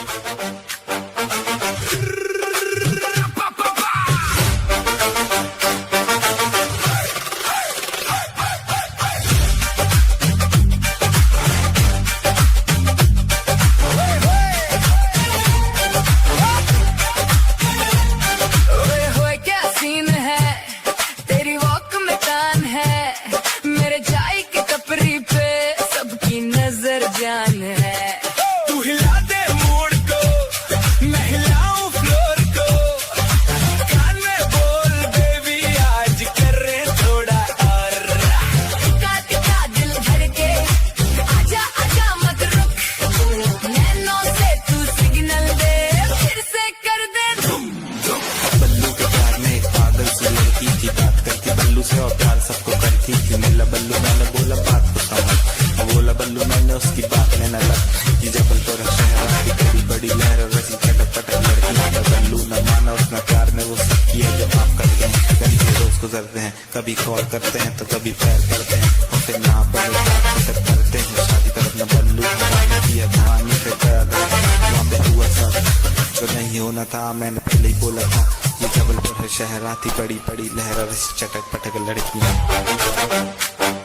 जान है तू हिला दे मूड को मैं हिलाऊं फ्लोर को कान में बोल बेबी आज कर रहे थोड़ा और टिका दिल धड़के आजा आजा मत रुक नैनों से तू सिग्नल दे फिर से कर दे धूम बल्लू के प्यार में एक पागल सी लड़की थी बात करती बल्लू से और प्यार सबको करती थी मिला बल्लू मैंने बोला बात को समझ बोला बल्लू मैंने उसकी बात में न लग कि जबलपुर शहर की बड़ी बड़ी लहर रसी चटक पटक लड़की का बल्लू न माना उसने प्यार में वो सब किया जो आप करते हैं कभी से रोज गुजरते हैं कभी कॉल करते हैं तो कभी प्यार करते हैं और फिर ना पटक करते हैं शादी तरफ न बल्लू किया कहानी पे वहाँ पे हुआ सब जो नहीं होना था मैंने पहले ही बोला था ये जबलपुर है शहर आती बड़ी बड़ी लहर रसी चटक पटक लड़की